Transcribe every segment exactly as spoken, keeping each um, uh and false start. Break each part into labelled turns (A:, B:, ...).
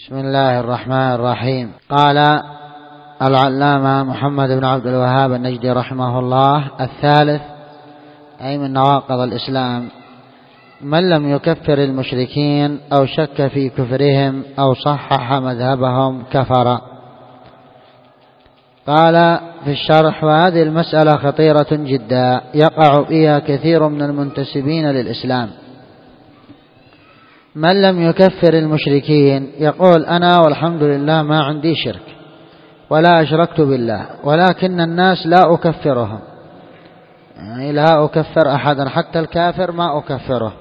A: بسم الله الرحمن الرحيم. قال العلامة محمد بن عبد الوهاب النجدي رحمه الله: الثالث أي من نواقض الإسلام من لم يكفر المشركين أو شك في كفرهم أو صحح مذهبهم كفر. قال في الشرح: وهذه المسألة خطيرة جدا يقع فيها كثير من المنتسبين للإسلام. من لم يكفر المشركين يقول: أنا والحمد لله ما عندي شرك ولا أشركت بالله، ولكن الناس لا أكفرهم، يعني لا أكفر أحدا حتى الكافر ما أكفره.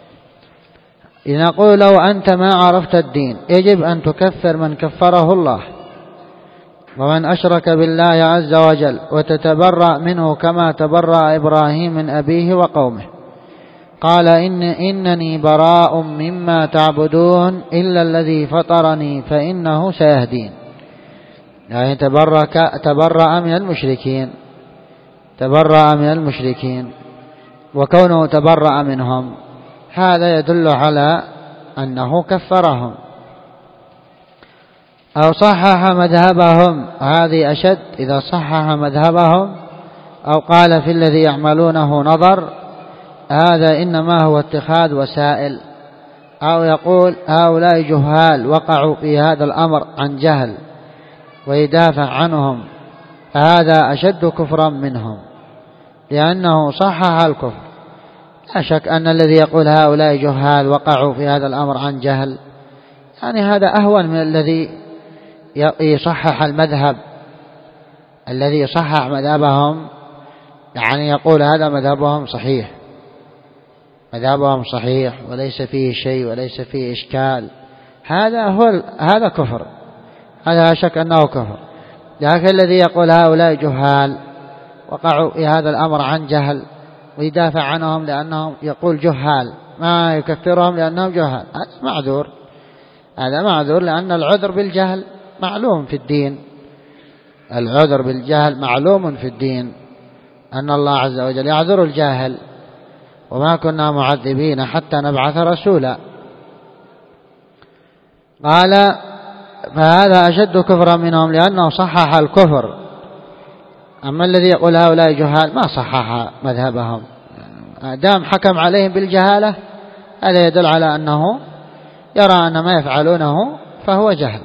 A: نقول: لو أنت ما عرفت الدين يجب أن تكفر من كفره الله ومن أشرك بالله عز وجل وتتبرأ منه كما تبرأ إبراهيم من أبيه وقومه. قال: إن إنني براء مما تعبدون إلا الذي فطرني فإنه سيهدين. يعني تبرأ تبرأ من المشركين تبرأ من المشركين وكونه تبرأ منهم هذا يدل على أنه كفرهم. أو صحح مذهبهم، هذه أشد، إذا صحح مذهبهم أو قال في الذي يعملونه نظر، هذا إنما هو اتخاذ وسائل. أو يقول: هؤلاء جهال وقعوا في هذا الأمر عن جهل ويدافع عنهم، هذا أشد كفرا منهم لأنه صحح الكفر. لا شك أن الذي يقول هؤلاء جهال وقعوا في هذا الأمر عن جهل يعني هذا أهون من الذي يصحح المذهب، الذي يصحح مذهبهم يعني يقول هذا مذهبهم صحيح مذهبهم صحيح وليس فيه شيء وليس فيه إشكال، هذا هو هذا كفر، هذا شك أنه كفر. لكن الذي يقول هؤلاء جهال وقعوا في هذا الأمر عن جهل ويدافع عنهم لأنهم يقول جهال ما يكفرهم لأنهم جهال، هذا معذور هذا معذور لأن العذر بالجهل معلوم في الدين العذر بالجهل معلوم في الدين أن الله عز وجل يعذر الجاهل، وما كنا معذبين حتى نبعث رسولا. قال: فهذا أشد كفرا منهم لأنه صحح الكفر. أما الذي يقول هؤلاء جهال ما صحح مذهبهم، دام حكم عليهم بالجهالة هذا يدل على أنه يرى أن ما يفعلونه فهو جهل.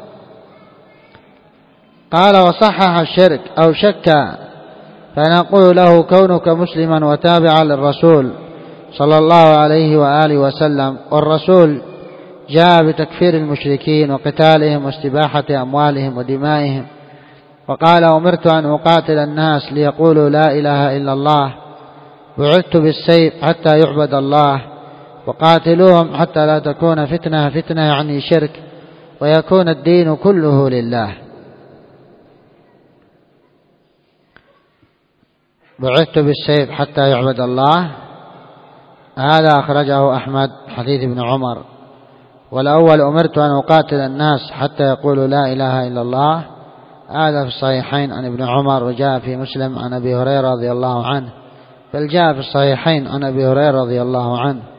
A: قال: وصحح الشرك أو شك، فنقول له: كونك مسلما وتابعا للرسول صلى الله عليه وآله وسلم، والرسول جاء بتكفير المشركين وقتالهم واستباحة أموالهم ودمائهم، وقال: أمرت أن أقاتل الناس ليقولوا لا إله إلا الله، بعثت بالسيف حتى يعبد الله، وقاتلوهم حتى لا تكون فتنة فتنة يعني شرك، ويكون الدين كله لله. بعثت بالسيف حتى يعبد الله، هذا أخرجه أحمد حديث ابن عمر. والأول: أمرت أن أقاتل الناس حتى يقولوا لا إله إلا الله، هذا في الصحيحين عن ابن عمر، وجاء في مسلم عن أبي هريرة رضي الله عنه، بل جاء في الصحيحين عن أبي هريرة رضي الله عنه.